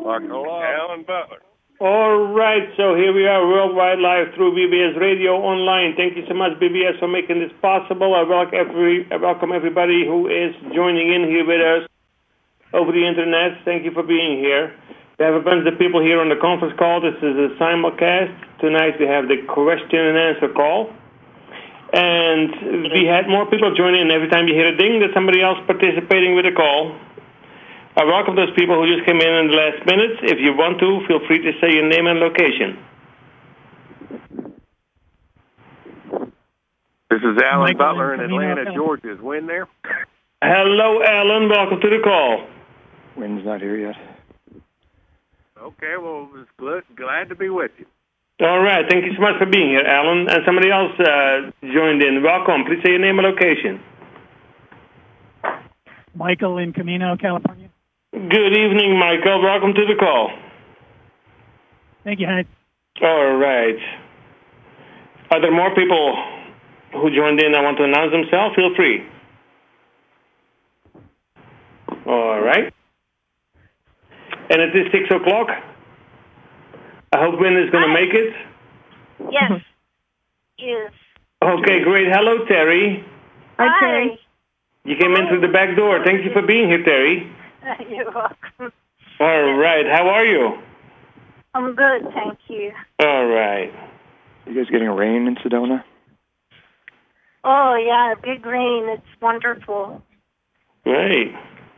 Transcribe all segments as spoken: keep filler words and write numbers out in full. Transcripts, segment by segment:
Alan Butler. All right, so here we are worldwide live through B B S Radio Online. Thank you so much, B B S, for making this possible. I welcome, every, I welcome everybody who is joining in here with us over the internet. Thank you for being here. We have a bunch of people here on the conference call. This is a simulcast. Tonight we have the question and answer call. And we had more people join in. Every time you hear a ding, there's somebody else participating with the call. I welcome those people who just came in in the last minutes. If you want to, feel free to say your name and location. This is Alan Michael Butler in in Atlanta, Camino. Georgia. Is Wynn there? Hello, Alan. Welcome to the call. Wynn's not here yet. Okay, well, it's glad, glad to be with you. All right. Thank you so much for being here, Alan. And somebody else uh, joined in. Welcome. Please say your name and location. Michael in Camino, California. Good evening, Michael. Welcome to the call. Thank you, Hank. All right. Are there more people who joined in and want to announce themselves? Feel free. All right. And it is six o'clock. I hope Wynn is going to make it. Yes. Yes. Okay, great. Hello, Terry. Hi, Terry. You came in through the back door. Thank you for being here, Terry. You're welcome. All right. How are you? I'm good, thank you. All right. You guys getting rain in Sedona? Oh, yeah, big rain. It's wonderful. Great.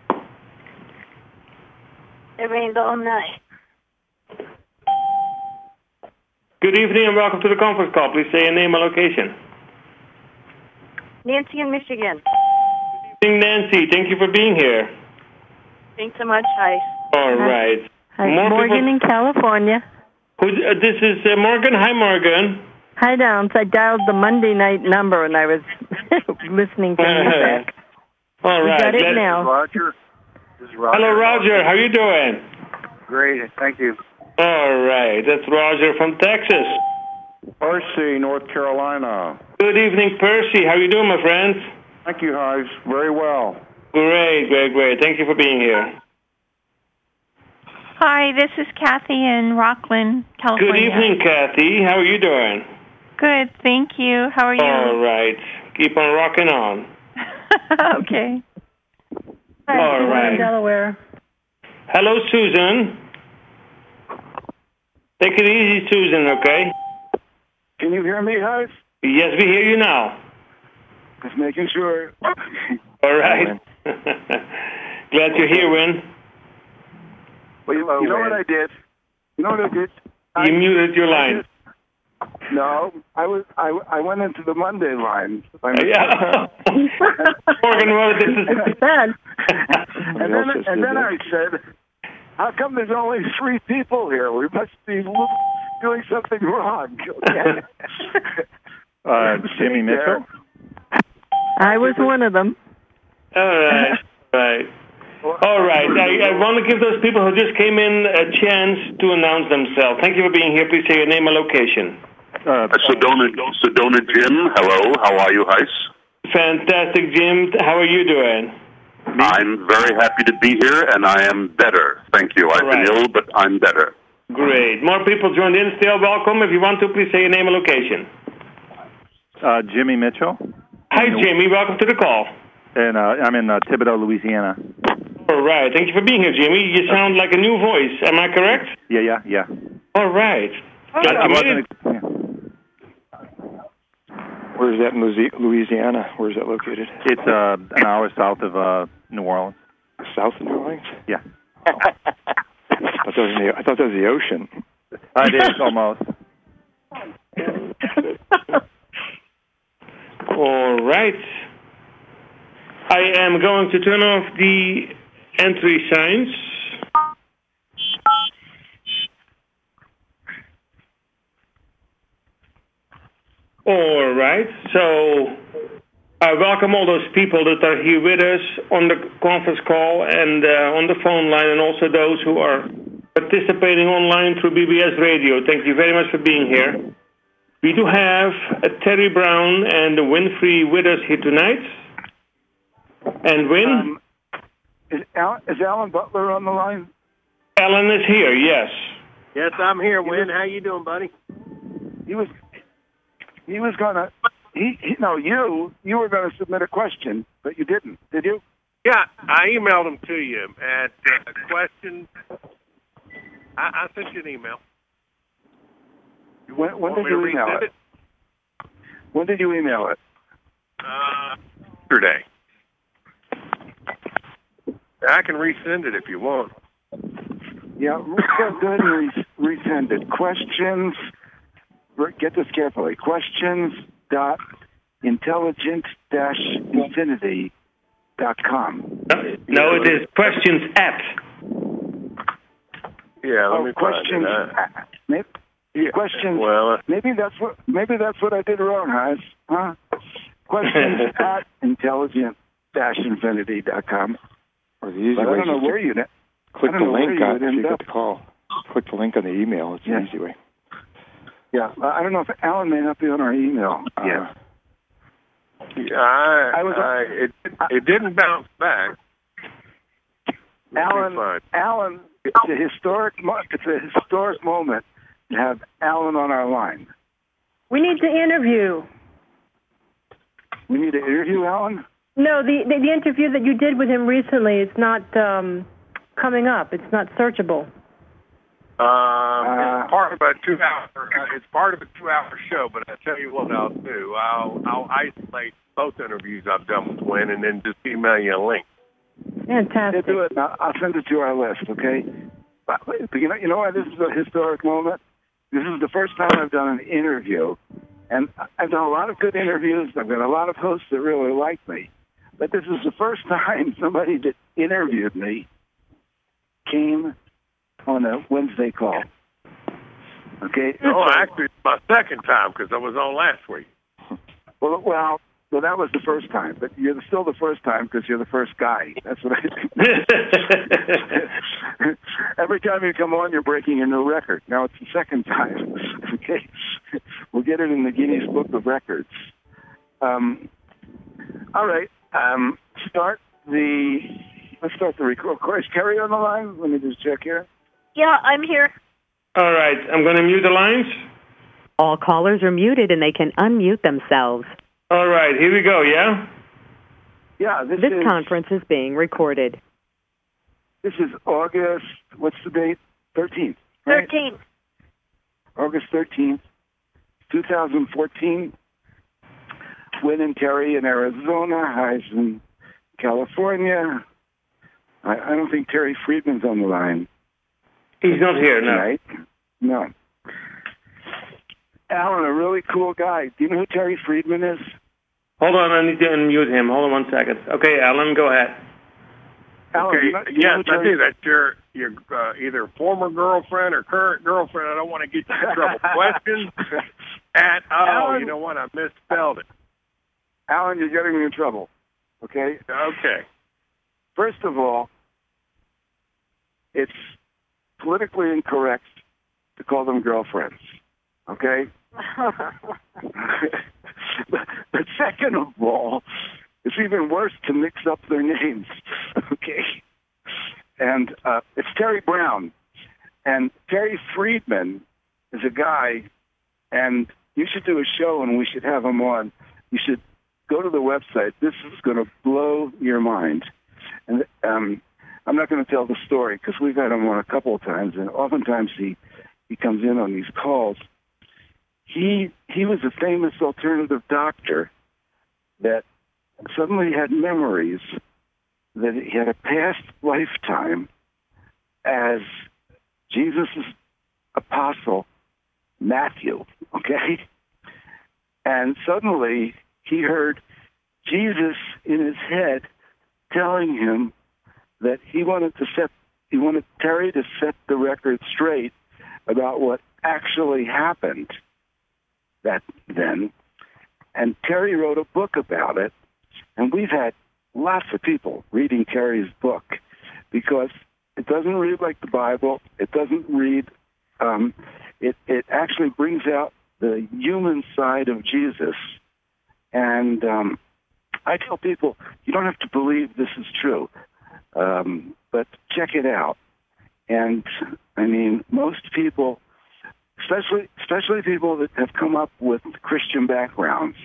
It rained all night. Good evening and welcome to the conference call. Please say your name and location. Nancy in Michigan. Good evening, Nancy. Thank you for being here. Thanks so much. Hi. All right. Hi, More Morgan people- in California. Who, uh, this is uh, Morgan. Hi, Morgan. Hi, Downs. I dialed the Monday night number and I was listening to you back. All We right. got it Let's- now. Roger. This is Roger. Hello, Roger. How you doing? Great, thank you. All right. That's Roger from Texas. Percy, North Carolina. Good evening, Percy. How you doing, my friends? Thank you, Hives. Very well. Great, great, great. Thank you for being here. Hi, this is Kathy in Rockland, California. Good evening, Kathy. How are you doing? Good, thank you. How are you? All right. Keep on rocking on. Okay. Hi, All Susan right. in Delaware. Hello, Susan. Take it easy, Susan, okay? Can you hear me, Hives? Yes, we hear you now. Just making sure. All right. Glad you're here, Wynn. Well, you, you know what I did? You know what I did? You I, muted your line. No, I was. I, I went into the Monday line. Yeah. Morgan, well, this is... Bad. and then, and then I said, how come there's only three people here? We must be doing something wrong. Okay? Uh, Jimmy Mitchell? I was one of them. All right. Right. All right. I, I want to give those people who just came in a chance to announce themselves. Thank you for being here. Please say your name and location. Uh, Sedona, Sedona Jim. Hello. How are you, Heiss? Fantastic, Jim. How are you doing? I'm very happy to be here, and I am better. Thank you. I've right. been ill, but I'm better. Great. More people joined in. Still welcome. If you want to, please say your name and location. uh, Jimmy Mitchell. Hi, Jimmy. Welcome to the call. And uh, I'm in uh, Thibodaux, Louisiana. All right. Thank you for being here, Jimmy. You sound like a new voice. Am I correct? Yeah, yeah, yeah. All right. Glad I you made wasn't it. ex- yeah. Where's that in Louisi- Louisiana? Where's that located? It's uh, an hour south of uh, New Orleans. South of New Orleans? Yeah. I thought that was in the, I thought that was the ocean. Uh, it is, almost. All right. I am going to turn off the entry signs. All right. So I welcome all those people that are here with us on the conference call and uh, on the phone line, and also those who are participating online through B B S Radio. Thank you very much for being here. We do have uh, Terry Brown and Winfrey with us here tonight. And Win? Um, is, Al, is Alan Butler on the line? Alan is here, yes. Yes, I'm here, Win. How you doing, buddy? He was he was gonna he, he no you you were gonna submit a question, but you didn't, did you? Yeah, I emailed them to you at uh, question. I, I sent you an email. You When, when want did me to you email resend it? When did you email it? Uh, yesterday. I can resend it if you want. Yeah, go go ahead and re- resend it. Questions. Get this carefully. Questions dot intelligent dash infinity dot com. No, it is questions at. Yeah, let oh, me questions. find it. Uh, maybe, yeah, questions. Well, uh, maybe that's what. Maybe that's what I did wrong, Hans. Huh? Questions at intelligent dash infinity dot com. Or the easy But I way don't know is where you. click I the don't know where link you on would if you end get up. the call. Click the link on the email. It's Yeah. the easy way. Yeah, I don't know if Alan may not be on our email. Uh, Yeah. yeah, I, I was- I, it, it didn't bounce back. Let me Alan, find- Alan, it's a historic. mo- It's a historic moment to have Alan on our line. We need to interview. We need to interview Alan. No, the, the the interview that you did with him recently is not um, coming up. It's not searchable. Um, Uh, it's part of a two-hour. Uh, it's part of a two-hour show. But I tell you what I'll do. I'll I'll isolate both interviews I've done with Win, and then just email you a link. Fantastic. Yeah, do it. Now, I'll send it to our list. Okay. But you know, you know why this is a historic moment? This is the first time I've done an interview, and I've done a lot of good interviews. I've got a lot of hosts that really like me, but this is the first time somebody that interviewed me came on a Wednesday call. Okay. Oh, So- actually, it's my second time because I was on last week. Well, well, well, that was the first time, but you're still the first time because you're the first guy. That's what I think. Every time you come on, you're breaking a new record. Now it's the second time. Okay, we'll get it in the Guinness Book of Records. Um, all right, um, start the. Let's start the record. Of course, Terry on the line. Let me just check here. Yeah, I'm here. All right, I'm going to mute the lines. All callers are muted and they can unmute themselves. All right, here we go, yeah? Yeah, this, This is conference is being recorded. this is August. What's the date? Thirteenth. Right? Thirteen. August thirteenth, two thousand fourteen. Win and Terry in Arizona. Highs in California. I, I don't think Terry Friedman's on the line. He's not here, no. Right? No. Alan, a really cool guy. Do you know who Terry Friedman is? Hold on, I need to unmute him. Hold on one second. Okay, Alan, go ahead. Alan, Okay, you know- you know yes, who I Terry- do. That's your your uh, either former girlfriend or current girlfriend. I don't want to get you in trouble. Questions at oh, Alan- you know what? I misspelled it. Alan, you're getting me in trouble. Okay? Okay. First of all, it's politically incorrect to call them girlfriends. Okay? But second of all, it's even worse to mix up their names. Okay? And uh, it's Terry Brown. And Terry Friedman is a guy, and you should do a show and we should have him on. You should go to the website. This is going to blow your mind. And um, I'm not going to tell the story because we've had him on a couple of times, and oftentimes he, he comes in on these calls. He he was a famous alternative doctor that suddenly had memories that he had a past lifetime as Jesus' apostle, Matthew, okay? And suddenly he heard Jesus in his head telling him that he wanted to set, he wanted Terry to set the record straight about what actually happened that then. And Terry wrote a book about it, and we've had lots of people reading Terry's book because it doesn't read like the Bible. It doesn't read, um, it, it actually brings out the human side of Jesus. And um, I tell people, you don't have to believe this is true, um, but check it out. And I mean, most people, especially especially people that have come up with Christian backgrounds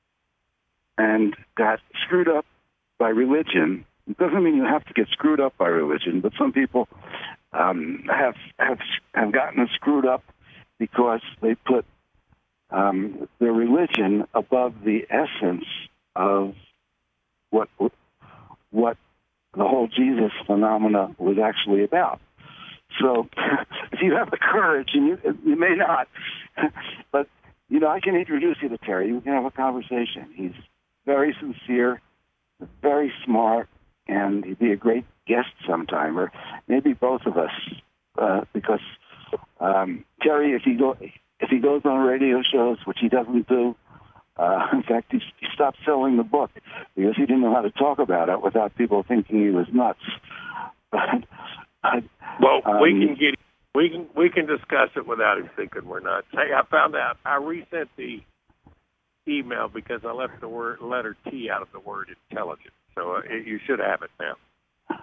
and got screwed up by religion. It doesn't mean you have to get screwed up by religion, but some people um, have have have gotten screwed up because they put um, their religion above the essence of what what the whole Jesus phenomena was actually about. So, if you have the courage, and you you may not, but you know, I can introduce you to Terry. We can have a conversation. He's very sincere, very smart, and he'd be a great guest sometime, or maybe both of us, uh, because um, Terry, if he go if he goes on radio shows, which he doesn't do. Uh, in fact, he, he stopped selling the book because he didn't know how to talk about it without people thinking he was nuts. But, well, um, we can get we can we can discuss it without him thinking we're nuts. Hey, I found out I resent the email because I left the word letter T out of the word intelligent. So uh, it, you should have it now.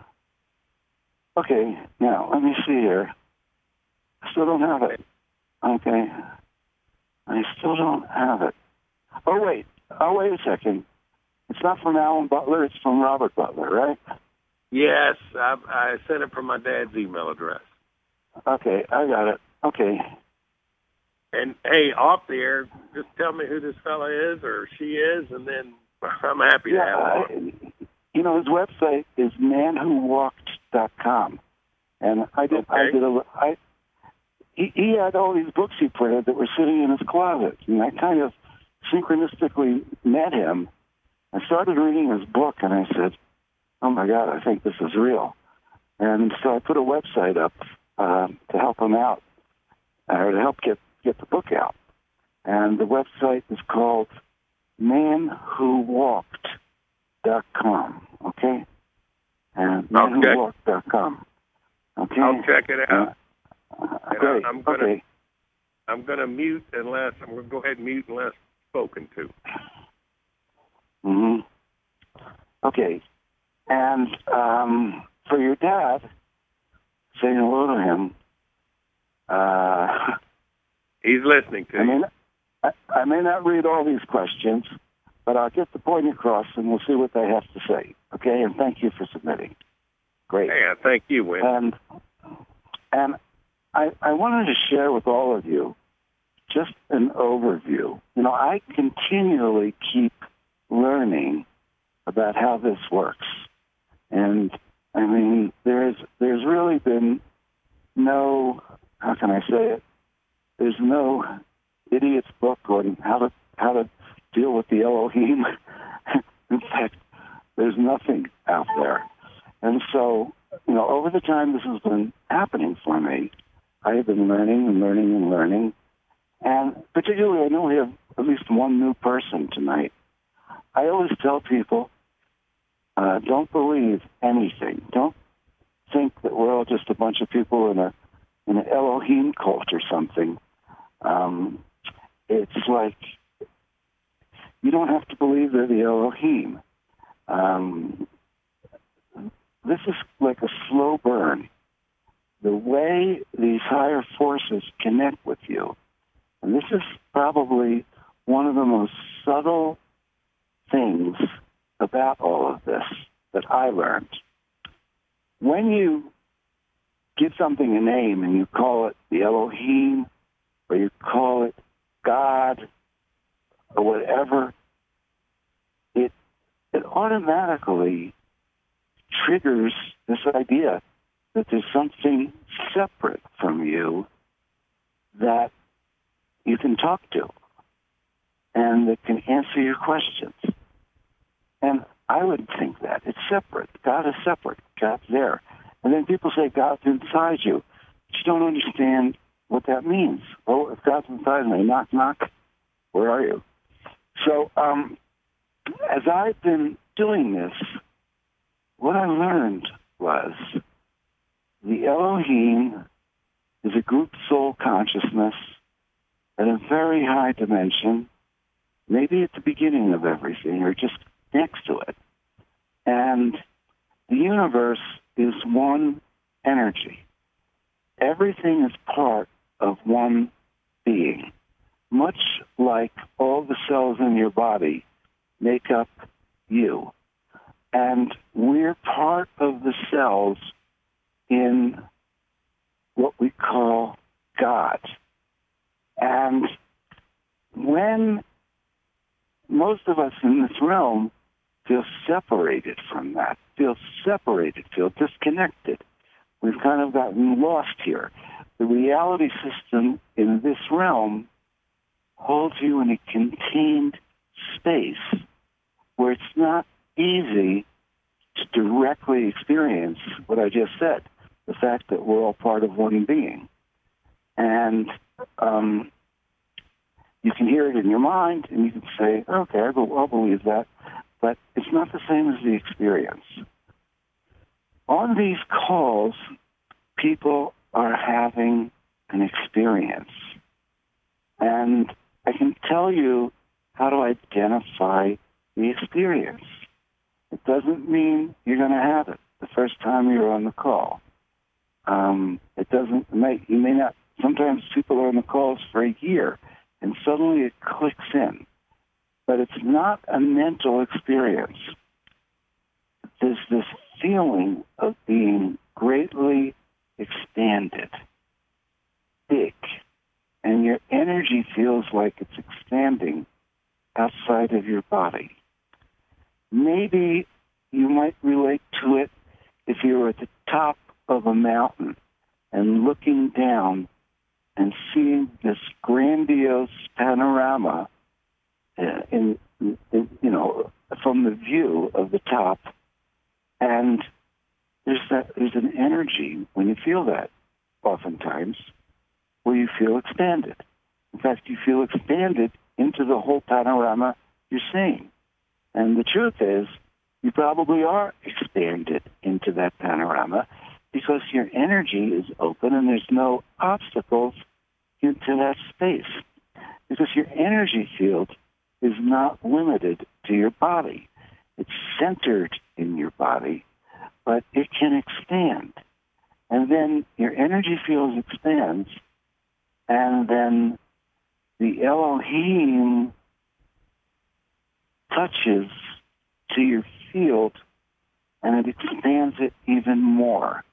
Okay, now let me see here. I still don't have it. Okay, I still don't have it. Oh, wait. Oh, wait a second. It's not from Alan Butler. It's from Robert Butler, right? Yes. I, I sent it from my dad's email address. Okay. I got it. Okay. And, hey, off the air, just tell me who this fella is or she is, and then I'm happy to yeah, have him. I, you know, his website is man who walked dot com. And I did, okay. I did a, I, he, he had all these books he printed that were sitting in his closet. And I kind of synchronistically met him. I started reading his book, and I said, oh, my God, I think this is real. And so I put a website up uh, to help him out, or to help get, get the book out. And the website is called man who walked dot com, okay? And man who walked dot com. Okay? I'll check it out. Uh, and great. I'm gonna, okay. I'm going to mute unless, I'm going to go ahead and mute unless spoken to. Mm-hmm. Okay. And um, for your dad, say hello to him. Uh, He's listening to I you. May not, I, I may not read all these questions, but I'll get the point across, and we'll see what they have to say. Okay? And thank you for submitting. Great. Yeah, thank you, Win. And, and I, I wanted to share with all of you just an overview. You know, I continually keep learning about how this works. And, I mean, there's there's really been no, how can I say it? There's no idiot's book on how to how to deal with the Elohim. In fact, there's nothing out there. And so, you know, over the time this has been happening for me, I have been learning and learning and learning. And particularly, I know we have at least one new person tonight. I always tell people, uh, don't believe anything. Don't think that we're all just a bunch of people in a in an Elohim cult or something. Um, it's like you don't have to believe they're the Elohim. Um, this is like a slow burn. The way these higher forces connect with you. And this is probably one of the most subtle things about all of this that I learned. When you give something a name and you call it the Elohim, or you call it God, or whatever, it it automatically triggers this idea that there's something separate from you that you can talk to and that can answer your questions. And I would think that. It's separate. God is separate. God's there. And then people say God's inside you. But you don't understand what that means. Oh, if God's inside me, knock, knock, where are you? So um, as I've been doing this, what I learned was the Elohim is a group soul consciousness at a very high dimension, maybe at the beginning of everything or just next to it. And the universe is one energy. everything is part of one being, much like all the cells in your body make up you. And we're part of the cells in what we call God. And when most of us in this realm feel separated from that, feel separated, feel disconnected, we've kind of gotten lost here. The reality system in this realm holds you in a contained space where it's not easy to directly experience what I just said, the fact that we're all part of one being. And um, you can hear it in your mind, and you can say, okay, I'll believe that, but it's not the same as the experience. On these calls, people are having an experience. And I can tell you how to identify the experience. It doesn't mean you're going to have it the first time you're on the call. Um, it doesn't make, you may not, sometimes people are on the calls for a year and suddenly it clicks in. But it's not a mental experience. There's this feeling of being greatly expanded, big, and your energy feels like it's expanding outside of your body. Maybe you might relate to it if you were at the top of a mountain and looking down and seeing this grandiose panorama uh, in, in, you know, from the view of the top. And there's that, there's an energy when you feel that, oftentimes, where you feel expanded. In fact, you feel expanded into the whole panorama you're seeing. And the truth is, you probably are expanded into that panorama because your energy is open and there's no obstacles into that space. Because your energy field is not limited to your body. It's centered in your body, but it can expand. And then your energy field expands, and then the Elohim touches to your field, and it expands it even more.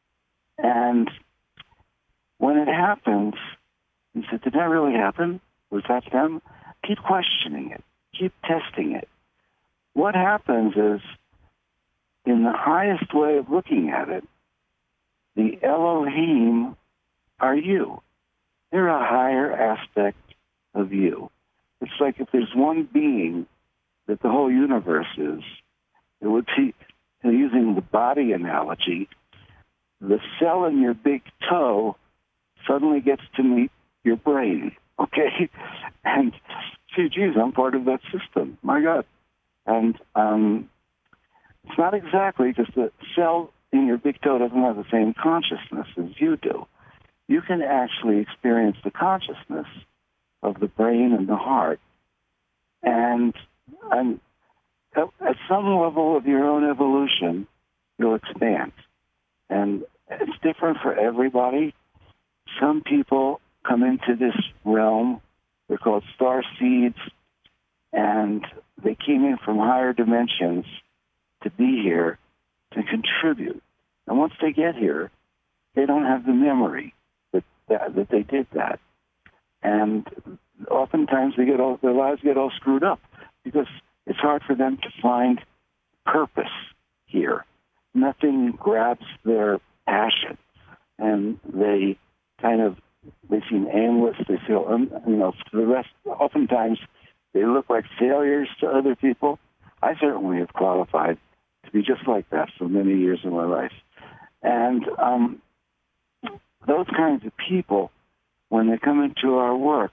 And when it happens, you say, did that really happen? Was that them? Keep questioning it. Keep testing it. What happens is, in the highest way of looking at it, the Elohim are you. They're a higher aspect of you. It's like if there's one being that the whole universe is, it would be, using the body analogy, the cell in your big toe suddenly gets to meet your brain, okay? And, gee, geez, I'm part of that system. My God. And um, it's not exactly because the cell in your big toe doesn't have the same consciousness as you do. You can actually experience the consciousness of the brain and the heart. And, and at, at some level of your own evolution, you'll expand. And it's different for everybody. Some people come into this realm, they're called star seeds, and they came in from higher dimensions to be here to contribute. And once they get here, they don't have the memory that that, that they did that. And oftentimes they get all, their lives get all screwed up because it's hard for them to find purpose here. Nothing grabs their passion, and they kind of they seem aimless. They feel, um, you know, for the rest. Oftentimes, they look like failures to other people. I certainly have qualified to be just like that for many years of my life, and um, those kinds of people, when they come into our work,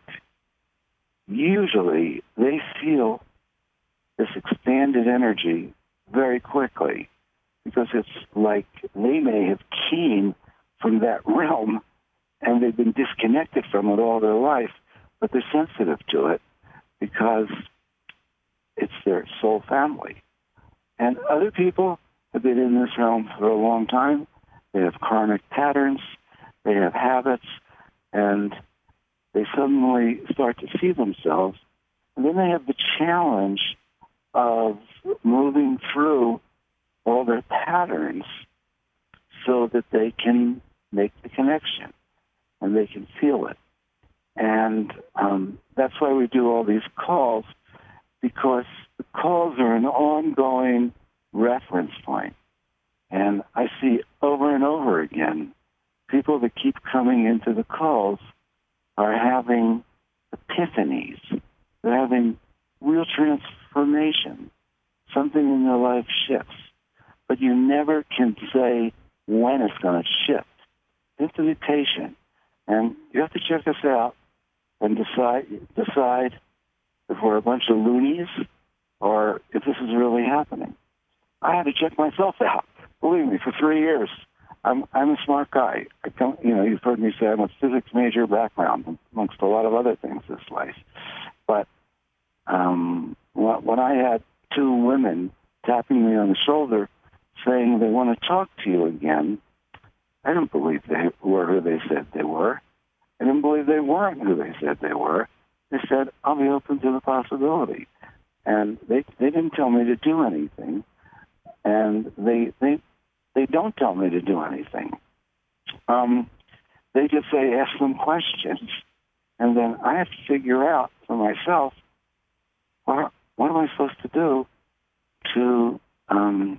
usually they feel this expanded energy very quickly. Because it's like they may have came from that realm and they've been disconnected from it all their life, but they're sensitive to it because it's their soul family. And other people have been in this realm for a long time. They have karmic patterns. they have habits, and they suddenly start to see themselves. And then they have the challenge of moving through all their patterns so that they can make the connection and they can feel it. And um, that's why we do all these calls, because the calls are an ongoing reference point. And I see over and over again, people that keep coming into the calls are having epiphanies. They're having real transformation. Something in their life shifts. But you never can say when it's going to shift. You have to be patient. And you have to check us out and decide decide if we're a bunch of loonies or if this is really happening. I had to check myself out. Believe me, for three years. I'm I'm a smart guy. I don't, you know, you've heard me say I'm a physics major background, amongst a lot of other things this life. But um, when I had two women tapping me on the shoulder saying they want to talk to you again, I didn't believe they were who they said they were. I didn't believe they weren't who they said they were. They said, I'll be open to the possibility. And they they didn't tell me to do anything. And they they they don't tell me to do anything. Um, they just say, ask them questions. And then I have to figure out for myself, what, what am I supposed to do to um,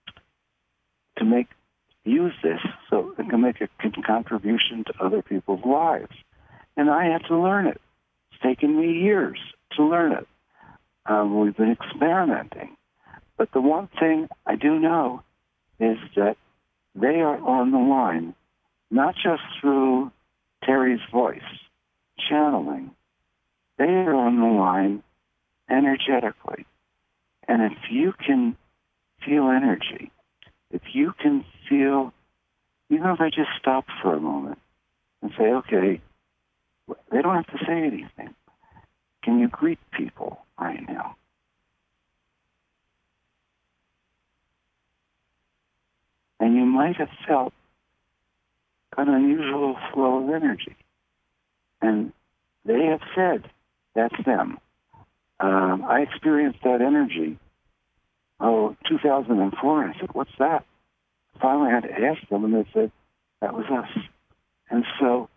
to make use this so it can make a contribution to other people's lives. And I had to learn it. It's taken me years to learn it. Um, we've been experimenting. But the one thing I do know is that they are on the line, not just through Terry's voice, channeling. They are on the line energetically. And if you can feel energy, if you can feel, even if I just stop for a moment and say, okay, they don't have to say anything. Can you greet people right now? And you might have felt an unusual flow of energy. And they have said, that's them. Um, I experienced that energy, oh, two thousand four, and I said, what's that? Finally, I had to ask them, and they said, that was us. And so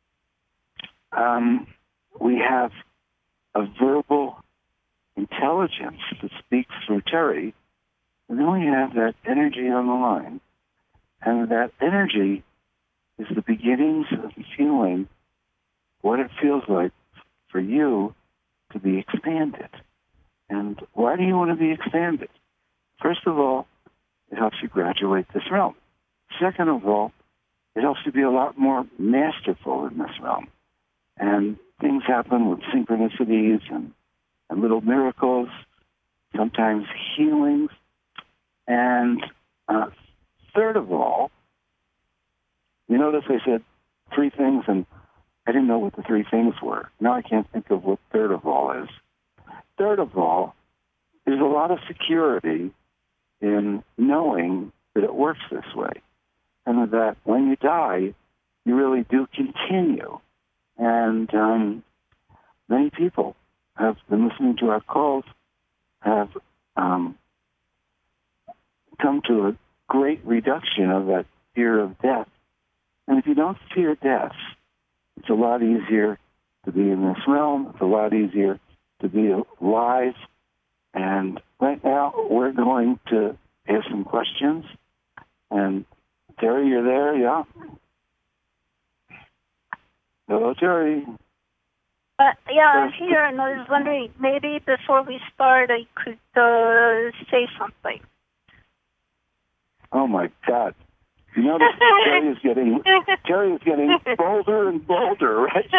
um, we have a verbal intelligence that speaks through Terry, and then we have that energy on the line. And that energy is the beginnings of feeling what it feels like for you to be expanded. And why do you want to be expanded? First of all, it helps you graduate this realm. Second of all, it helps you be a lot more masterful in this realm. And things happen with synchronicities and, and little miracles, sometimes healings. And uh, third of all, you notice I said three things, and I didn't know what the three things were. Now I can't think of what third of all is. Third of all, there's a lot of security in knowing that it works this way, and that when you die, you really do continue. And um, many people have been listening to our calls, have um, come to a great reduction of that fear of death. And if you don't fear death, it's a lot easier to be in this realm. It's a lot easier to be alive. And right now, we're going to ask some questions. And Terry, you're there, yeah? Hello, Terry. Uh, yeah, I'm here, and I was wondering, maybe before we start, I could uh, say something. Oh, my God. You notice Terry is getting Terry is getting bolder and bolder, right?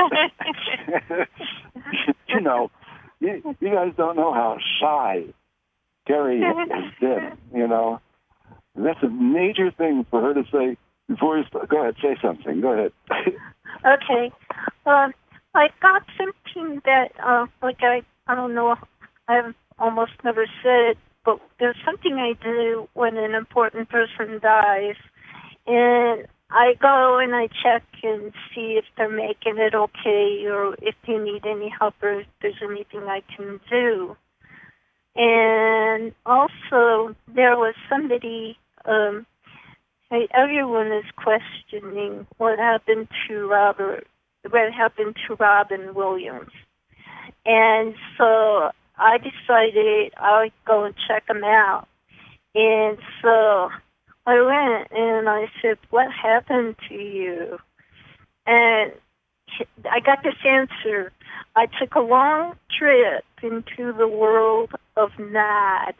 you know, you, you guys don't know how shy Terry has been. You know, that's a major thing for her to say before you start. Go ahead, say something. Go ahead. Okay. Um, I got something that, uh, like I, I don't know, I've almost never said it, but there's something I do when an important person dies. And I go and I check and see if they're making it okay or if they need any help or if there's anything I can do. And also, there was somebody, um, everyone is questioning what happened to Robert, what happened to Robin Williams. And so I decided I'd go and check him out. And so I went and I said, what happened to you? And I got this answer. I took a long trip into the world of Nod.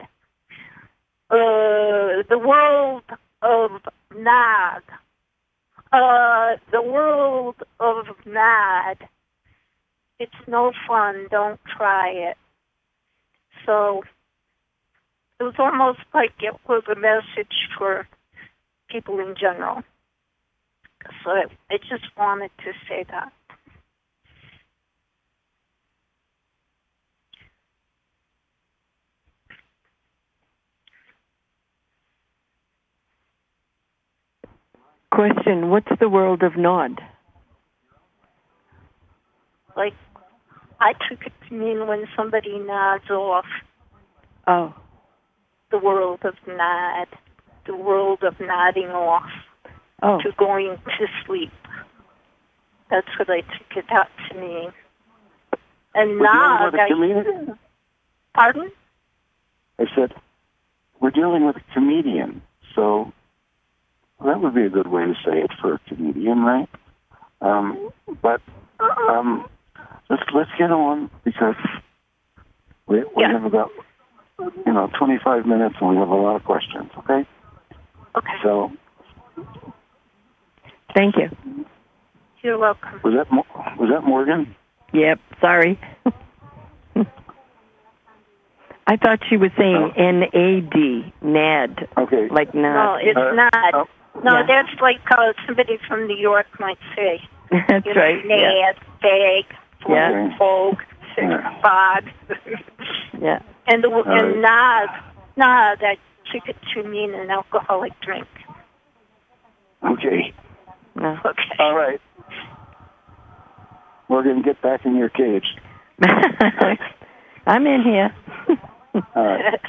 Uh, the world of Nod. Uh, the world of Nod. It's no fun. Don't try it. So it was almost like it was a message for people in general. So I, I just wanted to say that. Question, what's the world of Nod? Like, I took it to mean when somebody nods off. Oh. The world of nod. The world of nodding off. Oh. To going to sleep. That's what I took it out to mean. And We're nod, dealing with a I... comedian. Pardon? I said, we're dealing with a comedian, so that would be a good way to say it for a comedian, right? Um, but um, let's let's get on because we we yeah. have about you know twenty-five minutes and we have a lot of questions. Okay. Okay. So. Thank you. You're welcome. Was that was that Morgan? Yep. Sorry. I thought she was saying oh. N A D, N A D. Okay. Like Nod. No, it's uh, not. Oh. No, yeah. that's like uh, somebody from New York might say. That's you know, right. N A D, yeah. Fag, Yeah. Folk, Yeah. Bod. Yeah. And the All and Nod, Nod, I took it to mean an alcoholic drink. Okay. No. Okay. All right. Morgan, get back in your cage. I'm in here. All right.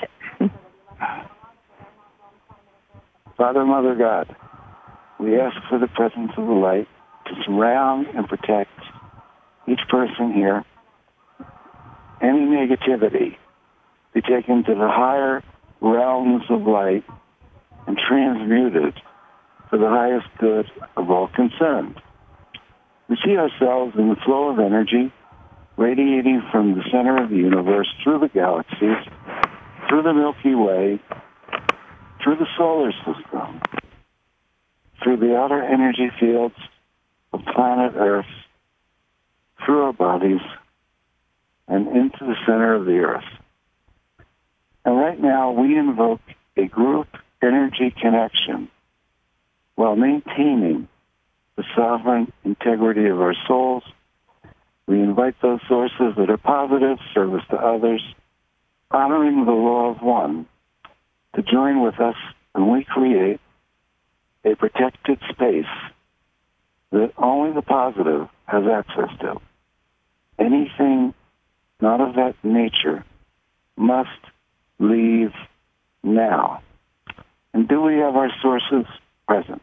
Father, Mother, God, we ask for the presence of the light to surround and protect each person here. Any negativity be taken to the higher realms of light and transmuted for the highest good of all concerned. We see ourselves in the flow of energy radiating from the center of the universe through the galaxies, through the Milky Way, through the solar system, through the outer energy fields of planet Earth, through our bodies, and into the center of the Earth. And right now, we invoke a group energy connection while maintaining the sovereign integrity of our souls. We invite those sources that are positive, service to others, honoring the law of one, to join with us when we create a protected space that only the positive has access to. Anything not of that nature must leave now. And do we have our sources present?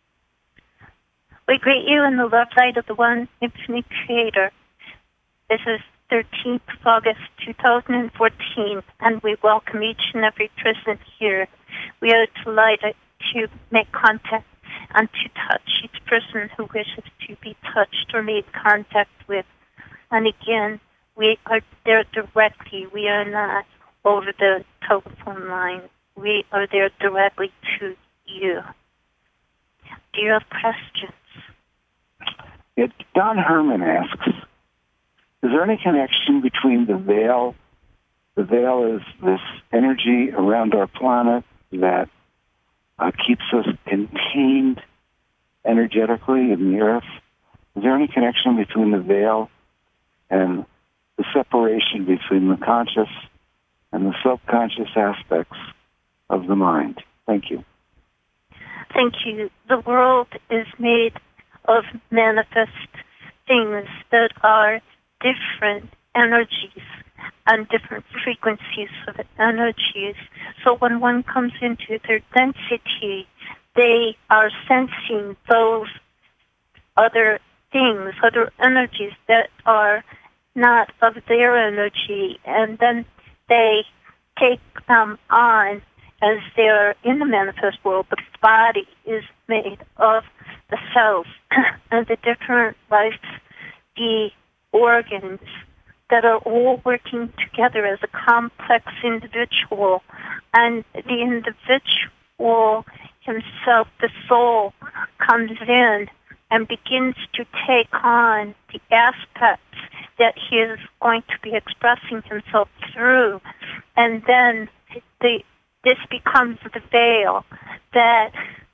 We greet you in the love light of the one infinite creator. This is thirteenth of August, two thousand fourteen, and we welcome each and every person here. We are delighted to make contact and to touch each person who wishes to be touched or made contact with. And again, we are there directly. We are not over the telephone line. We are there directly to you. Do you have questions? It, Don Herman asks, is there any connection between the veil? The veil is this energy around our planet that uh, keeps us contained energetically in the earth. Is there any connection between the veil and the separation between the conscious and the subconscious aspects of the mind? Thank you. Thank you. The world is made of manifest things that are different energies and different frequencies of energies. So when one comes into their density, they are sensing those other things, other energies that are not of their energy, and then they take them on as they're in the manifest world. The body is made of the cells and the different life, the organs that are all working together as a complex individual. And the individual himself, the soul, comes in and begins to take on the aspects that he is going to be expressing himself through. And then the, this becomes the veil that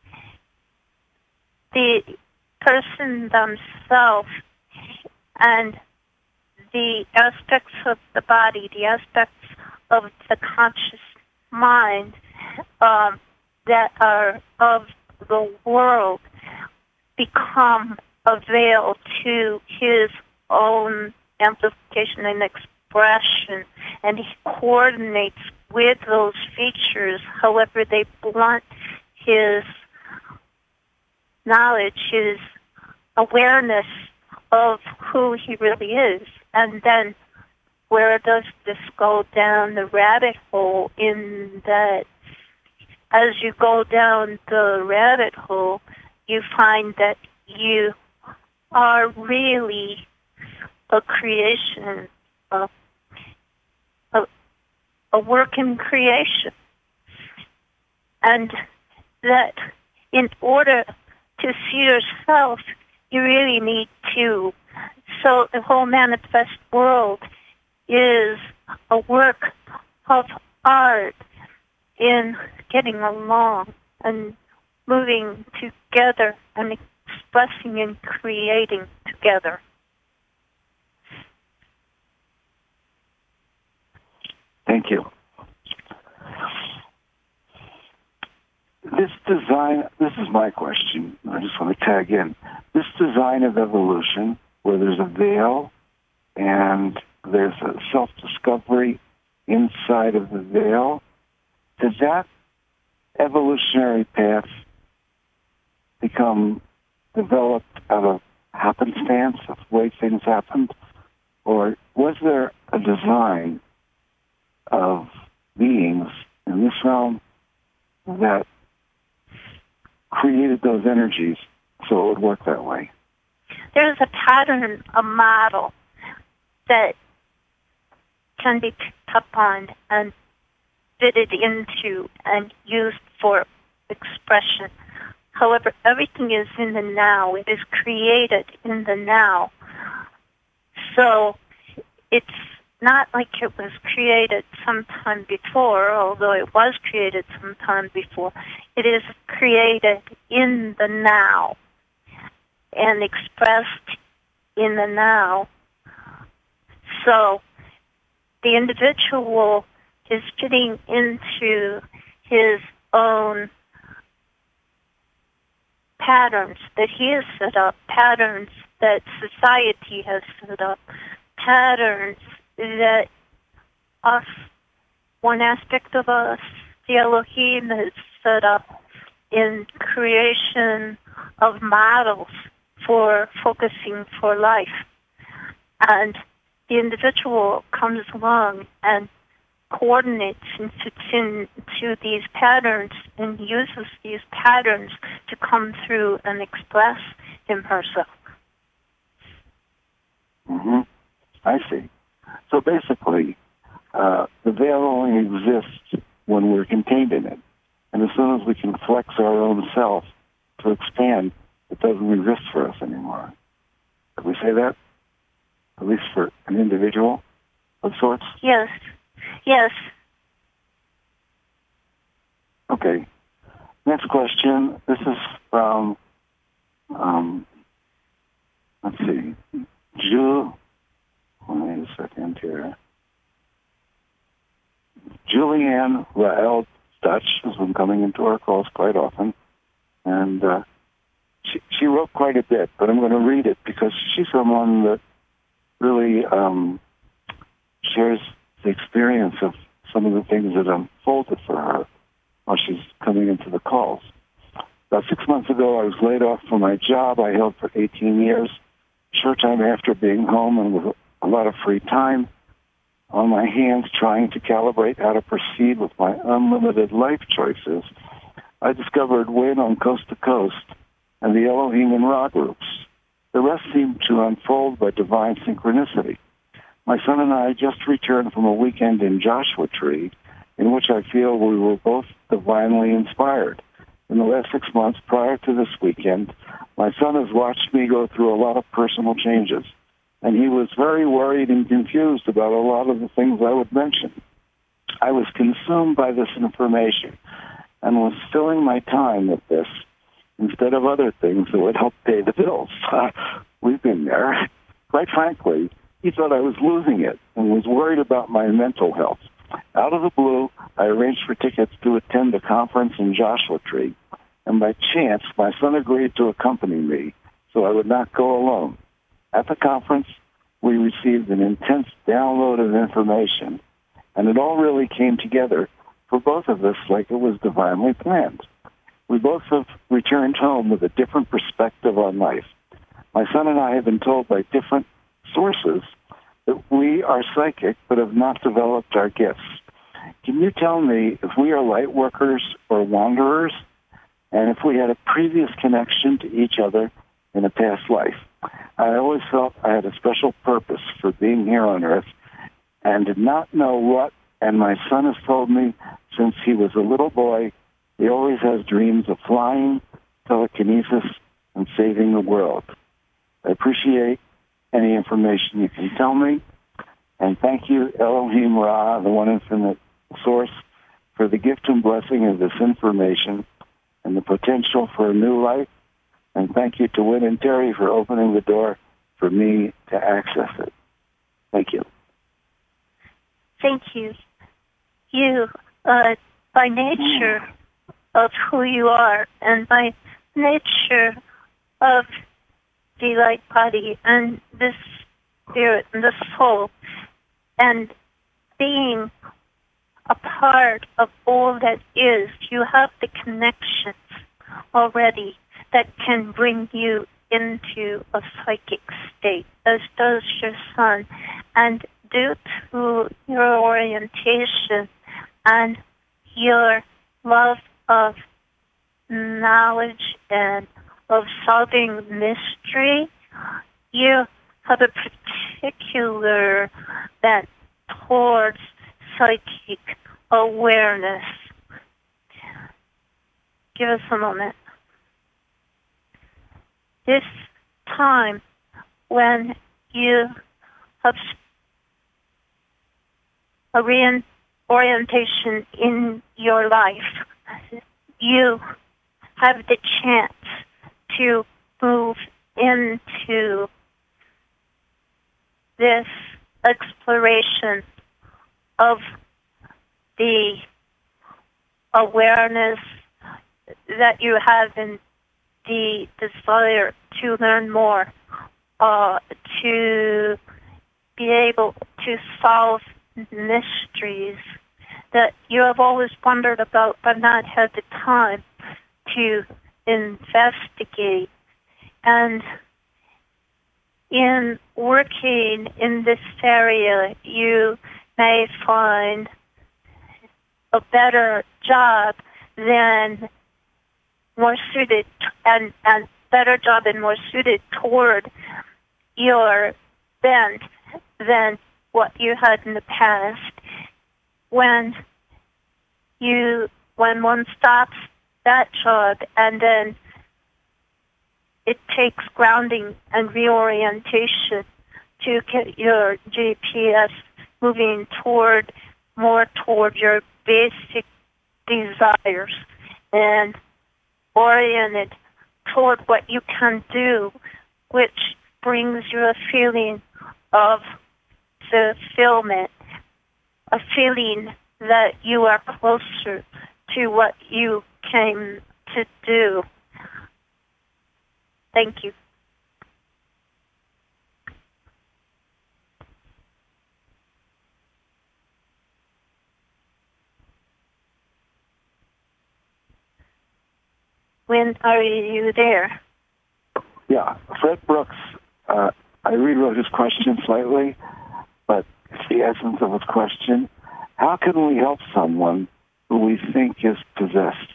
the person themselves and the aspects of the body, the aspects of the conscious mind um, that are of the world become a veil to his own amplification and expression, and he coordinates with those features. However, they blunt his knowledge, his awareness of who he really is. And then where does this go down the rabbit hole? In that as you go down the rabbit hole, you find that you are really a creation, a, a, a work in creation. And that in order to see yourself, you really need to. So the whole manifest world is a work of art in getting along and moving together and expressing and creating together. Thank you. This design, this is my question. I just want to tag in. This design of evolution, where there's a veil and there's a self-discovery inside of the veil, did that evolutionary path become developed out of happenstance, of the way things happened? Or was there a design of beings in this realm that created those energies so it would work that way? There's a pattern, a model that can be picked up on and fitted into and used for expression. However, everything is in the now. It is created in the now. So it's not like it was created sometime before, although it was created sometime before. It is created in the now and expressed in the now. So the individual is fitting into his own patterns that he has set up, patterns that society has set up, patterns that us, one aspect of us, the Elohim, has set up in creation of models for focusing for life. And the individual comes along and coordinates and fits into these patterns and uses these patterns to come through and express him herself. Mm-hmm. I see. So basically, uh, the veil only exists when we're contained in it. And as soon as we can flex our own self to expand, it doesn't exist for us anymore. Could we say that? At least for an individual of sorts? Yes. Yes. Okay. Next question. This is from, um, let's see, Ju. Wait a second here. Julianne Rael Dutch has been coming into our calls quite often. And uh, she, she wrote quite a bit, but I'm going to read it because she's someone that really um, shares the experience of some of the things that unfolded for her while she's coming into the calls. About six months ago, I was laid off from my job I held for eighteen years. Short time after being home and with a lot of free time on my hands trying to calibrate how to proceed with my unlimited life choices, I discovered Win on Coast to Coast and the Elohim and Ra groups. The rest seemed to unfold by divine synchronicity. My son and I just returned from a weekend in Joshua Tree in which I feel we were both divinely inspired. In the last six months prior to this weekend, my son has watched me go through a lot of personal changes, and he was very worried and confused about a lot of the things I would mention. I was consumed by this information and was filling my time with this instead of other things that would help pay the bills. We've been there. Quite frankly, he thought I was losing it and was worried about my mental health. Out of the blue, I arranged for tickets to attend a conference in Joshua Tree, and by chance, my son agreed to accompany me so I would not go alone. At the conference, we received an intense download of information, and it all really came together for both of us like it was divinely planned. We both have returned home with a different perspective on life. My son and I have been told by different sources that we are psychic but have not developed our gifts. Can you tell me if we are light workers or wanderers, and if we had a previous connection to each other in a past life? I always felt I had a special purpose for being here on Earth and did not know what, and my son has told me since he was a little boy, he always has dreams of flying, telekinesis, and saving the world. I appreciate any information you can tell me. And thank you, Elohim Ra, the one infinite source, for the gift and blessing of this information and the potential for a new life. And thank you to Win and Terry for opening the door for me to access it. Thank you. Thank you. You, uh, by nature of who you are and by nature of the light body and the spirit and the soul and being a part of all that is, you have the connections already that can bring you into a psychic state, as does your son. And due to your orientation and your love of knowledge and of solving mystery, you have a particular bent towards psychic awareness. Give us a moment. This time when you have a reorientation in your life, you have the chance to move into this exploration of the awareness that you have and the desire to learn more, uh, to be able to solve mysteries that you have always wondered about but not had the time to investigate. And in working in this area, you may find a better job than more suited and, and better job and more suited toward your bent than what you had in the past. When you, when one stops that job and then it takes grounding and reorientation to get your G P S moving toward, more toward your basic desires and oriented toward what you can do, which brings you a feeling of fulfillment, a feeling that you are closer to what you came to do. Thank you. When are you there? Yeah, Fred Brooks, uh, I rewrote his question slightly, but it's the essence of his question. How can we help someone who we think is possessed?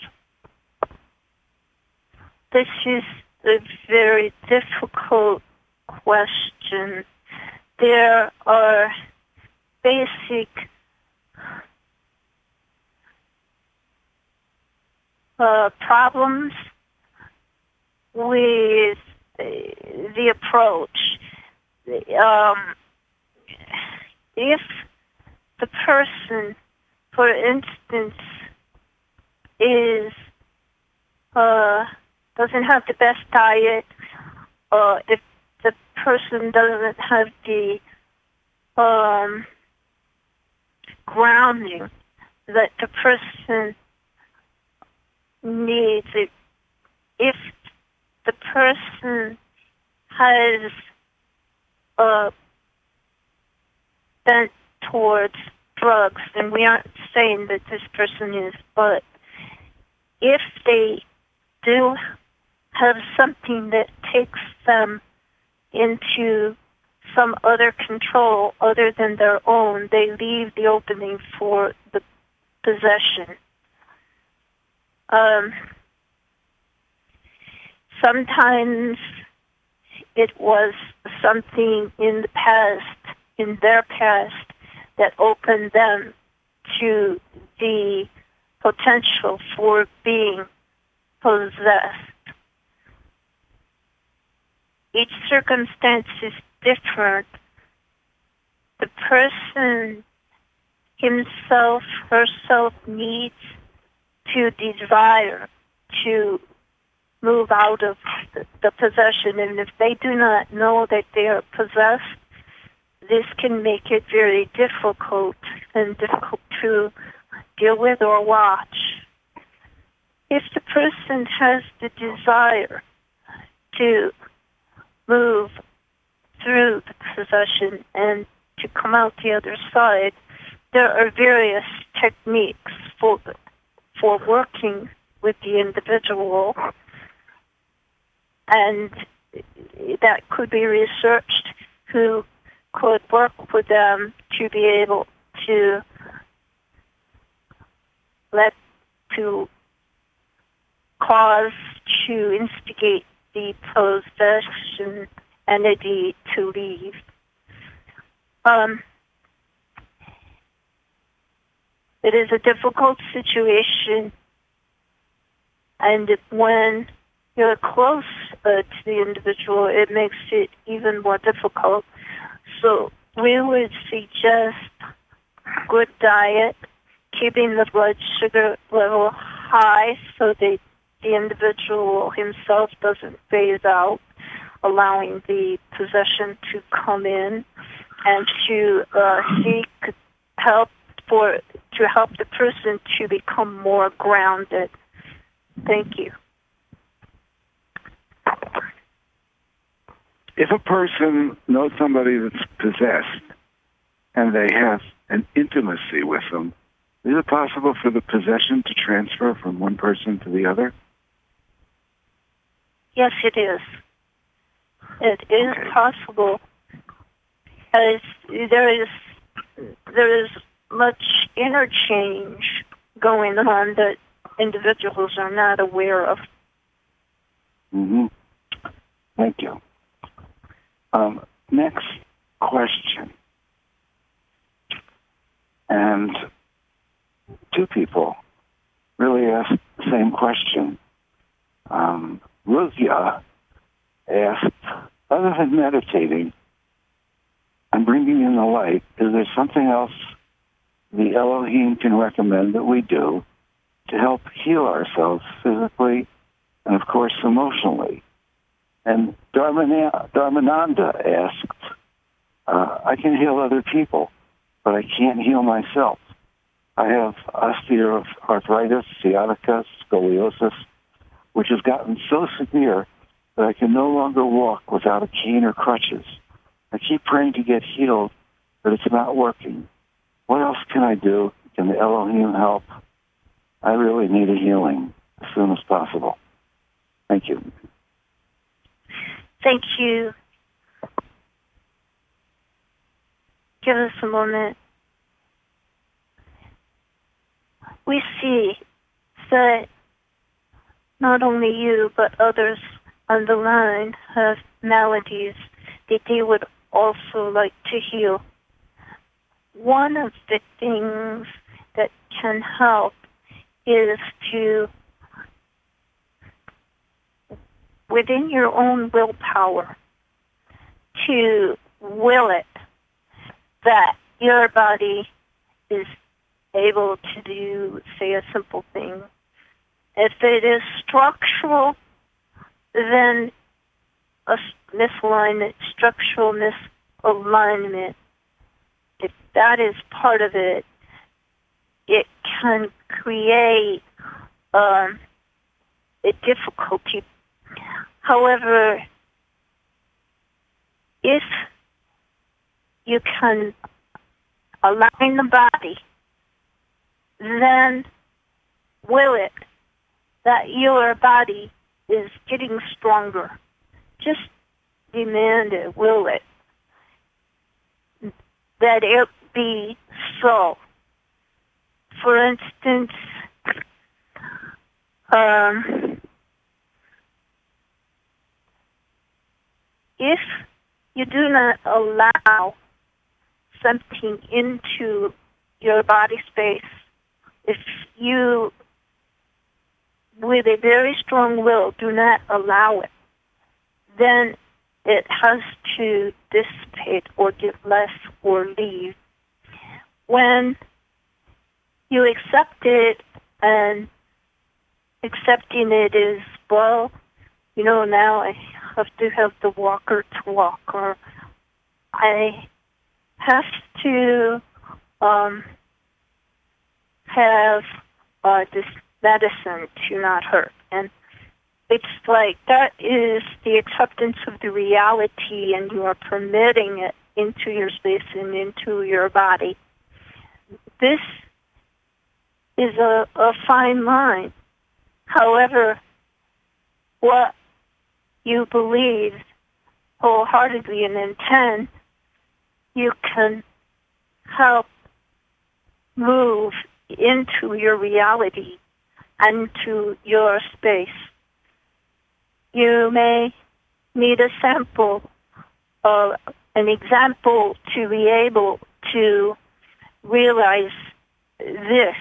This is a very difficult question. There are basic uh, problems with the approach. Um, if the person, for instance, is uh, doesn't have the best diet, uh, if the person doesn't have the um, grounding that the person needs, it, if the person has uh, bent towards drugs, and we aren't saying that this person is, but if they do have something that takes them into some other control other than their own, they leave the opening for the possession. Um, sometimes it was something in the past, in their past, that opened them to the potential for being possessed. Each circumstance is different. The person himself, herself needs to desire to move out of the, the possession, and if they do not know that they are possessed, this can make it very difficult and difficult to deal with or watch. If the person has the desire to move through the possession and to come out the other side, there are various techniques for for working with the individual, and that could be researched, who could work with them to be able to let, to cause, to instigate the possession entity to leave. Um, it is a difficult situation, and when you're close uh, to the individual, it makes it even more difficult. So we would suggest good diet, keeping the blood sugar level high so that the individual himself doesn't phase out, allowing the possession to come in, and to uh, seek help for to help the person to become more grounded. Thank you. If a person knows somebody that's possessed and they have an intimacy with them, is it possible for the possession to transfer from one person to the other? Yes, it is. It is okay. Possible. As there is there is much interchange going on that individuals are not aware of. Mm-hmm. Thank you. Um, next question. And two people really asked the same question. Um, Ruzia asked, other than meditating and bringing in the light, is there something else the Elohim can recommend that we do to help heal ourselves physically and, of course, emotionally? And Dharmana, Dharmananda asked, uh, I can heal other people, but I can't heal myself. I have osteoarthritis, sciatica, scoliosis, which has gotten so severe that I can no longer walk without a cane or crutches. I keep praying to get healed, but it's not working. What else can I do? Can the Elohim help? I really need a healing as soon as possible. Thank you. Thank you. Give us a moment. We see that not only you, but others on the line have maladies that they would also like to heal. One of the things that can help is to, within your own willpower, to will it that your body is able to do, say, a simple thing. If it is structural, then a misalignment, structural misalignment, if that is part of it, it can create um, a difficulty. However, if you can align the body, then will it that your body is getting stronger. Just demand it, will it, that it be so. For instance, um, if you do not allow something into your body space, if you, with a very strong will, do not allow it, then it has to dissipate or get less or leave. When you accept it, and accepting it is, well, you know, now I have to have the walker to walk, or I have to um, have uh, this medicine to not hurt. And it's like that is the acceptance of the reality, and you are permitting it into your space and into your body. This is a, a fine line. However, what you believe wholeheartedly and intend, you can help move into your reality and to your space. You may need a sample, uh, an example to be able to realize this.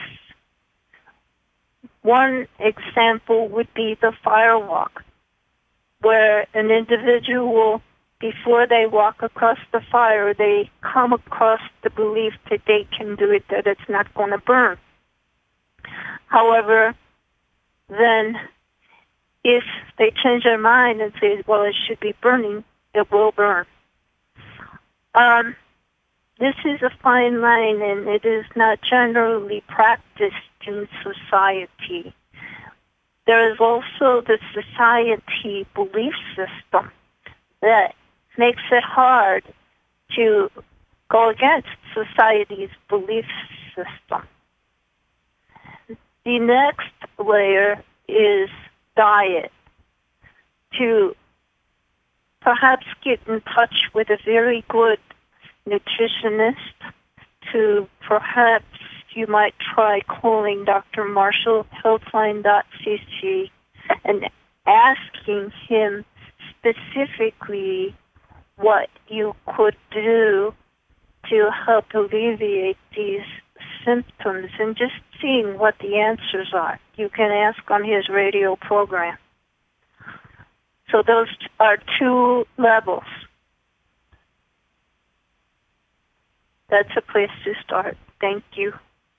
One example would be the fire walk, where an individual, before they walk across the fire, they come across the belief that they can do it, that it's not going to burn. However, then if they change their mind and say, well, it should be burning, it will burn. Um, this is a fine line, and it is not generally practiced in society. There is also the society belief system that makes it hard to go against society's belief system. The next layer is diet. To perhaps get in touch with a very good nutritionist, to perhaps you might try calling Doctor Marshall, healthline dot c c, and asking him specifically what you could do to help alleviate these symptoms, and just seeing what the answers are. You can ask on his radio program. So those are two levels. That's a place to start. Thank you.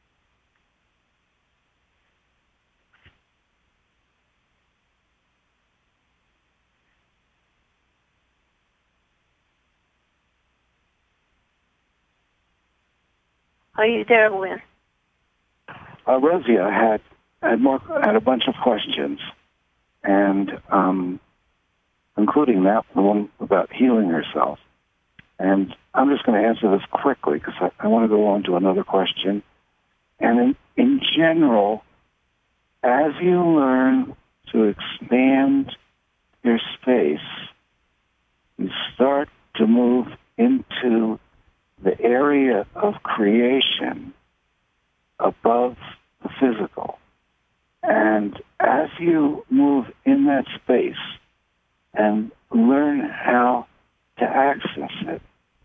Are you there, Win? Uh, Rosie, I had had more had a bunch of questions, and um, including that one about healing herself. And I'm just going to answer this quickly because I, I want to go on to another question. And in, in general, as you learn to expand your space, you start to move into the area of creation above the physical. And as you move in that space and learn how to access it,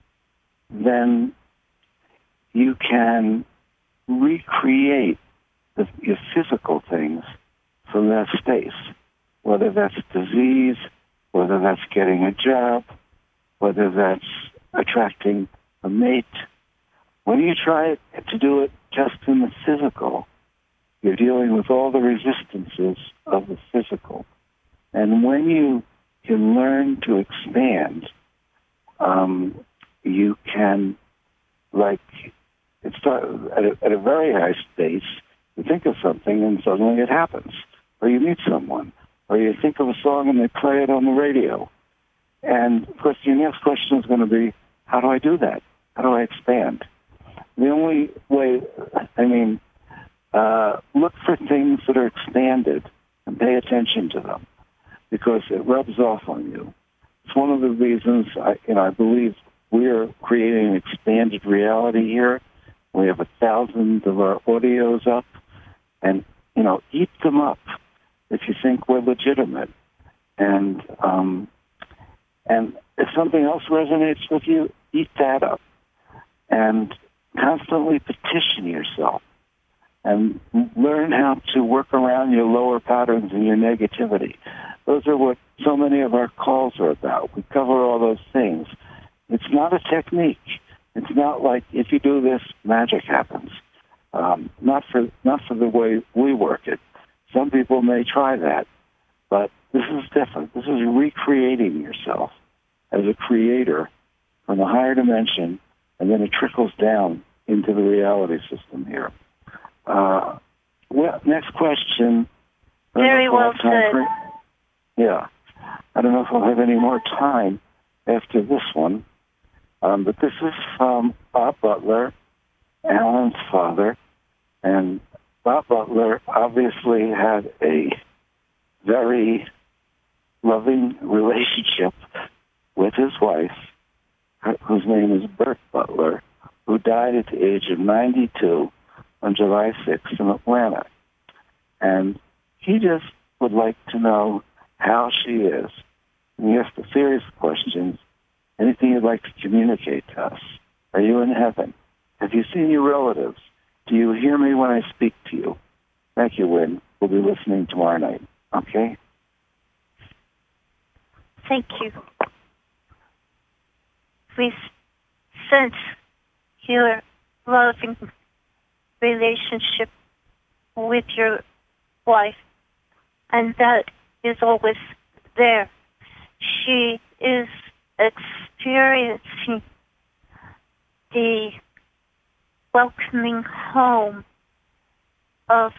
then you can recreate the, your physical things from that space, whether that's disease, whether that's getting a job, whether that's attracting a mate. When you try to do it just in the physical, you're dealing with all the resistances of the physical. And when you can learn to expand, um, you can, like, it start, at, a, at a very high space, you think of something and suddenly it happens. Or you meet someone. Or you think of a song and they play it on the radio. And, of course, your next question is going to be, how do I do that? How do I expand? The only way, I mean, uh, look for things that are expanded and pay attention to them because it rubs off on you. It's one of the reasons I, you know, I believe we are creating an expanded reality here. We have a thousand of our audios up, and, you know, eat them up if you think we're legitimate. And, um, and if something else resonates with you, eat that up. And constantly petition yourself and learn how to work around your lower patterns and your negativity. Those are what so many of our calls are about. We cover all those things. It's not a technique. It's not like if you do this, magic happens. Um, not for not for the way we work it. Some people may try that, but this is different. This is recreating yourself as a creator from a higher dimension, and then it trickles down into the reality system here. Uh, well, next question. Very well said. For, yeah. I don't know if I'll have any more time after this one, um, but this is from Bob Butler, Alan's father, and Bob Butler obviously had a very loving relationship with his wife, whose name is Bert Butler, who died at the age of ninety-two on July sixth in Atlanta. And he just would like to know how she is. And he asked a series of questions. Anything you'd like to communicate to us? Are you in heaven? Have you seen your relatives? Do you hear me when I speak to you? Thank you, Wynn. We'll be listening tomorrow night. Okay? Thank you. We sense your loving relationship with your wife, and that is always there. She is experiencing the welcoming home of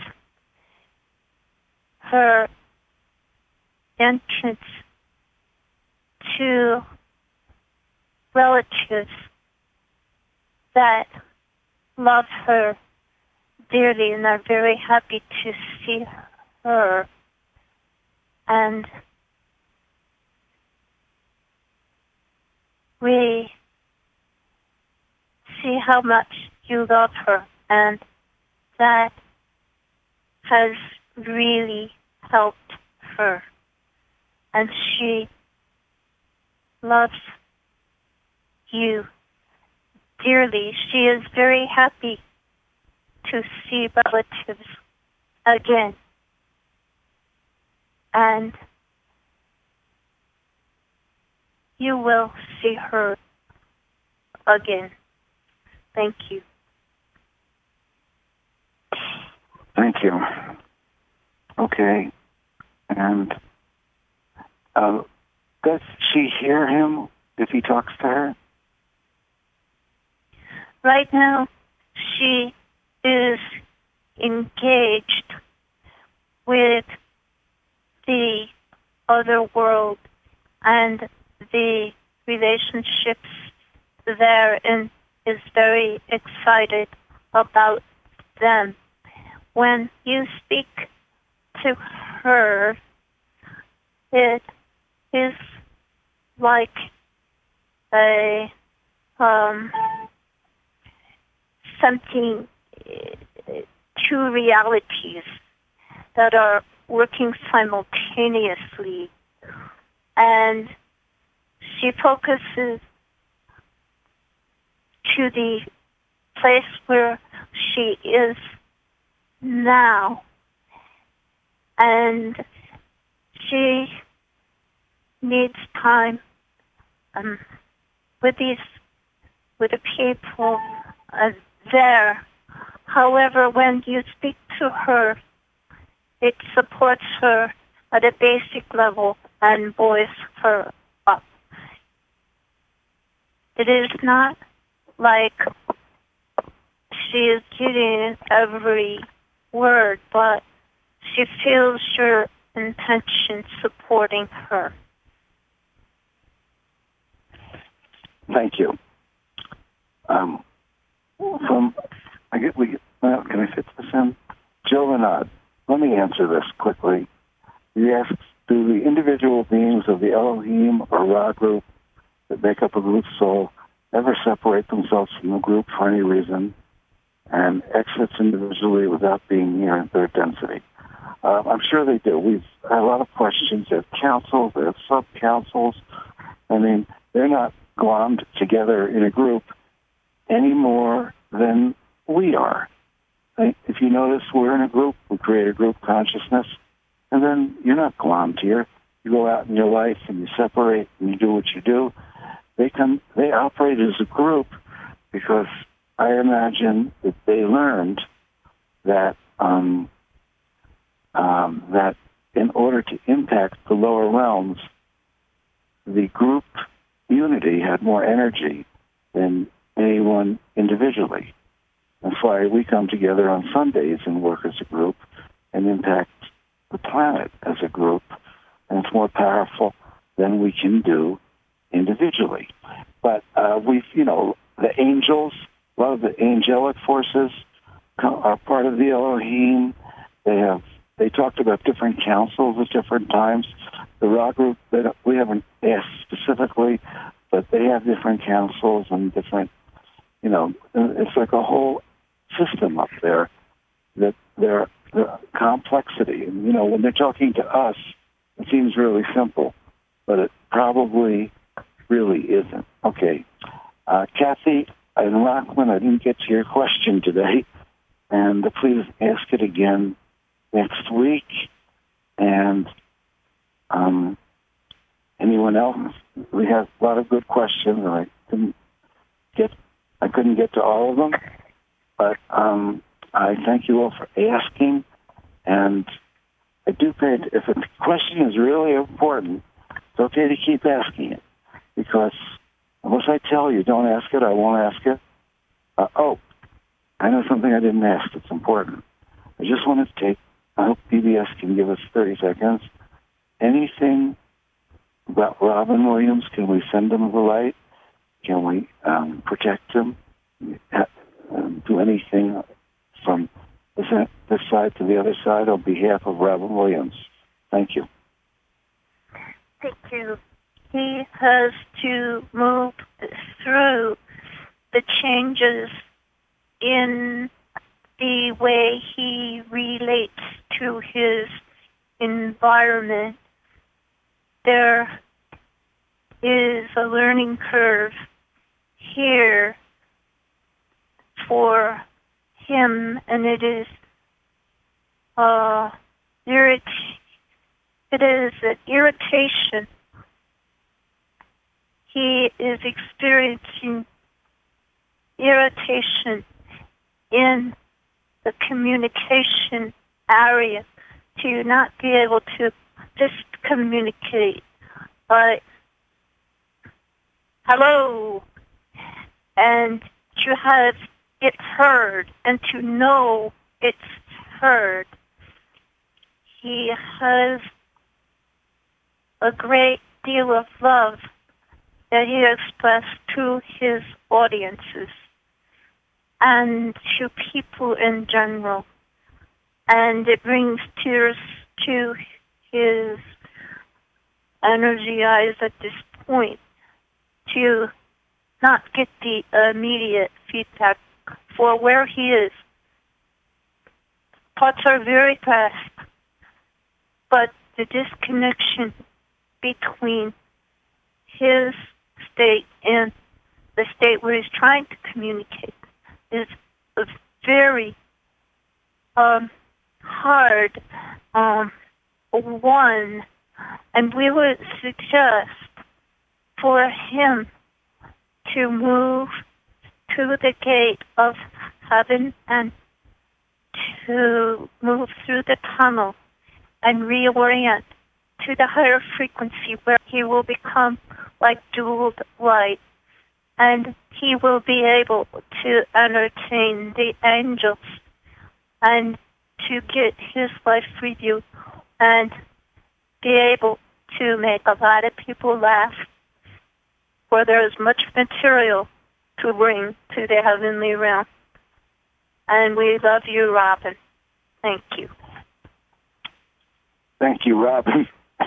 her entrance to relatives that love her dearly and are very happy to see her. And we see how much you love her, and that has really helped her. And she loves you dearly. She is very happy to see relatives again. And you will see her again. Thank you. Thank you. Okay. And uh, does she hear him if he talks to her? Right now, she is engaged with the other world and the relationships there, and is very excited about them. When you speak to her, it is like a um, something, two realities that are working simultaneously, and she focuses to the place where she is now, and she needs time um, with these, with the people uh, there. However, when you speak to her, it supports her at a basic level and buoys her up. It is not like she is getting every word, but she feels your intention supporting her. Thank you. Um, from, I get, we, well, can I fit this in? Joe Renaud, let me answer this quickly. He asks, do the individual beings of the Elohim or Ra group that make up a group soul ever separate themselves from the group for any reason and exits individually without being near in third density? Uh, I'm sure they do. We've had a lot of questions. They have councils, they have sub-councils. I mean, they're not glommed together in a group any more than we are. If you notice, we're in a group, we create a group consciousness, and then you're not glommed here. You go out in your life and you separate and you do what you do. They come, they operate as a group because I imagine that they learned that um, um, that in order to impact the lower realms, the group unity had more energy than anyone individually. That's why we come together on Sundays and work as a group and impact the planet as a group, and it's more powerful than we can do individually. But uh, we've, you know, the angels, a lot of the angelic forces are part of the Elohim. They have, they talked about different councils at different times. The Ra group, they don't, we haven't asked specifically, but they have different councils and different, you know, it's like a whole system up there that they're, they're complexity. And, you know, when they're talking to us, it seems really simple, but it probably really isn't. Okay. Uh, Kathy and Rockland, I didn't get to your question today, and uh, please ask it again next week. And um, anyone else? We have a lot of good questions, and I couldn't get I couldn't get to all of them, but um, I thank you all for asking. And I do pay. If a question is really important, it's okay to keep asking it, because unless I tell you don't ask it, I won't ask it. Uh, oh, I know something I didn't ask. It's important. I just want to take. I hope P B S can give us thirty seconds. Anything about Robin Williams? Can we send him the light? Can we um, protect him? Um, do anything from this, this side to the other side on behalf of Robin Williams? Thank you. Thank you. He has to move through the changes in the way he relates to his environment. There is a learning curve here for him, and it is uh, irrit- it is an irritation. He is experiencing irritation in the communication area, to not be able to just communicate, but hello, and to have it heard and to know it's heard. He has a great deal of love that he expressed to his audiences and to people in general. And it brings tears to his energy eyes at this point to not get the immediate feedback for where he is. Thoughts are very fast, but the disconnection between his state and the state where he's trying to communicate is a very um, hard um, one, and we would suggest for him to move to the gate of heaven and to move through the tunnel and reorient to the higher frequency where he will become like jeweled light, and he will be able to entertain the angels and to get his life review and be able to make a lot of people laugh, where there is much material to bring to the heavenly realm. And we love you, Robin. Thank you. Thank you, Robin.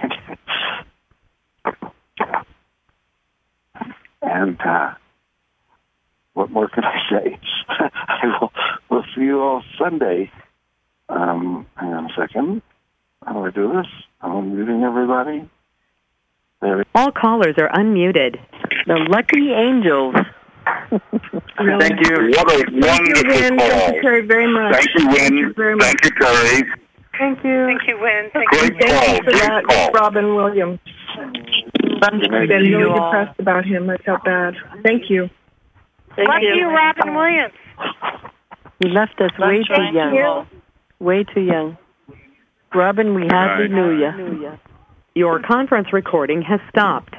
And uh, what more can I say? I will, we'll see you all Sunday. Um, hang on a second. How do I do this? I'm muting everybody. There. All callers are unmuted. The lucky angels. Really? Thank you. What a Thank wonderful you, Win. call. Thank you, Terry, very much. Thank you, Win. Thank you very much. Thank you, Terry. Thank you. Thank you, Win. Thank Great you. call. Thank you for Great that, call. Robin Williams. I've been really depressed about him. I felt bad. Thank you. Thank Love you, Robin Williams. He left us way too Thank young. you. Way too young. Robin, we hardly knew you. Your conference recording has stopped.